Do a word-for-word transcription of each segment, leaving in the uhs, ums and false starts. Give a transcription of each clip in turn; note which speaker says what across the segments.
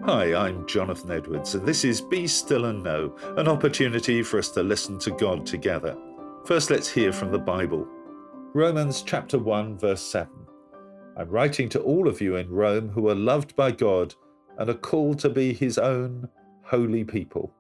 Speaker 1: Hi, I'm Jonathan Edwards, and this is Be Still and Know, an opportunity for us to listen to God together. First, let's hear from the Bible. Romans chapter one, verse seven. I'm writing to all of you in Rome who are loved by God and are called to be his own holy people.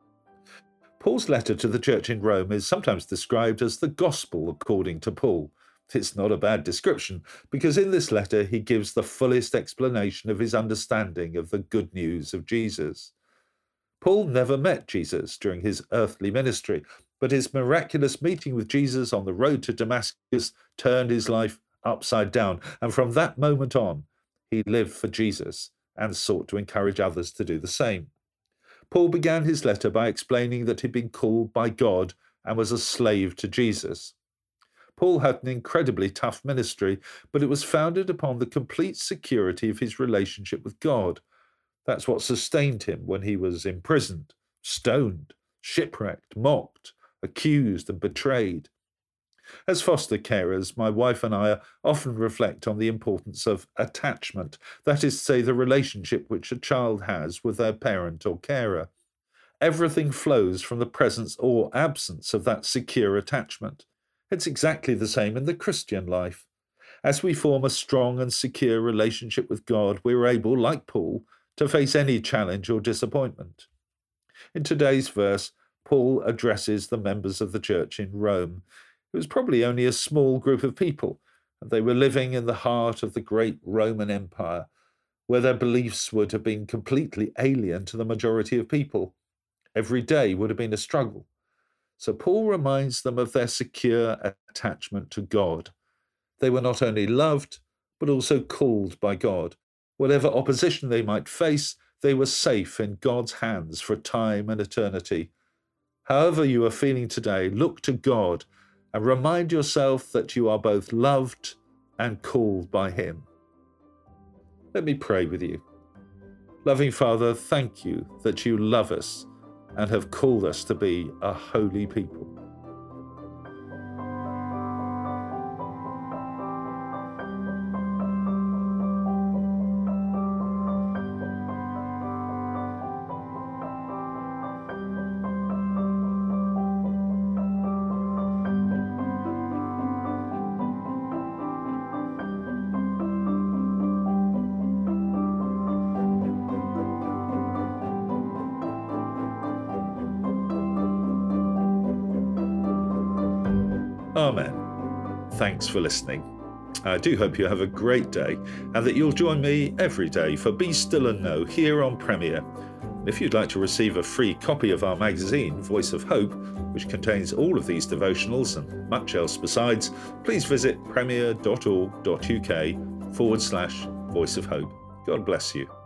Speaker 1: Paul's letter to the church in Rome is sometimes described as the gospel according to Paul. It's not a bad description, because in this letter he gives the fullest explanation of his understanding of the good news of Jesus. Paul never met Jesus during his earthly ministry, but his miraculous meeting with Jesus on the road to Damascus turned his life upside down, and from that moment on, he lived for Jesus and sought to encourage others to do the same. Paul began his letter by explaining that he'd been called by God and was a slave to Jesus. Paul had an incredibly tough ministry, but it was founded upon the complete security of his relationship with God. That's what sustained him when he was imprisoned, stoned, shipwrecked, mocked, accused, and betrayed. As foster carers, my wife and I often reflect on the importance of attachment, that is to say, the relationship which a child has with their parent or carer. Everything flows from the presence or absence of that secure attachment. It's exactly the same in the Christian life. As we form a strong and secure relationship with God, we're able, like Paul, to face any challenge or disappointment. In today's verse, Paul addresses the members of the church in Rome. It was probably only a small group of people, and they were living in the heart of the great Roman Empire, where their beliefs would have been completely alien to the majority of people. Every day would have been a struggle. So Paul reminds them of their secure attachment to God. They were not only loved, but also called by God. Whatever opposition they might face, they were safe in God's hands for time and eternity. However you are feeling today, look to God and remind yourself that you are both loved and called by him. Let me pray with you. Loving Father, thank you that you love us and have called us to be a holy people. Amen. Thanks for listening. I do hope you have a great day and that you'll join me every day for Be Still and Know here on Premier. If you'd like to receive a free copy of our magazine, Voice of Hope, which contains all of these devotionals and much else besides, please visit premier.org.uk forward slash Voice of Hope. God bless you.